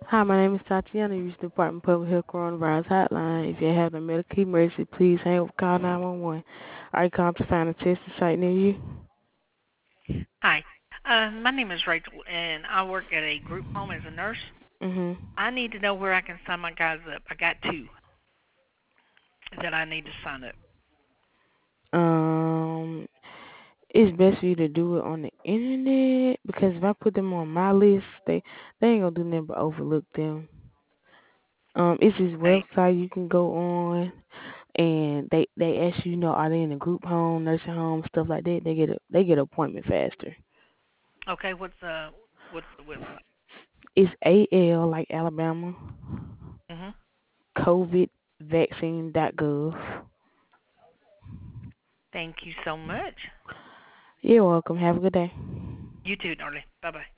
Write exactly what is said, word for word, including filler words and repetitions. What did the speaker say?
Hi, my name is Tatiana, Youth Department Public Health Coronavirus Hotline. If you have a medical emergency, please hang up, call nine one one. Are you calling to find a testing site near you? Hi. Uh, my name is Rachel, and I work at a group home as a nurse. Mhm. I need to know where I can sign my guys up. I got two that I need to sign up. Um, it's best for you to do it on the internet because if I put them on my list, they they ain't gonna do nothing but overlook them. Um, it's this Okay. website you can go on, and they they ask you, you know, are they in a group home, nursing home, stuff like that. They get a they get an appointment faster. Okay. What's uh what's the website? It's A L like Alabama, Mhm. COVID vaccine dot gov. Thank you so much. You're welcome. Have a good day. You too, darling. Bye bye.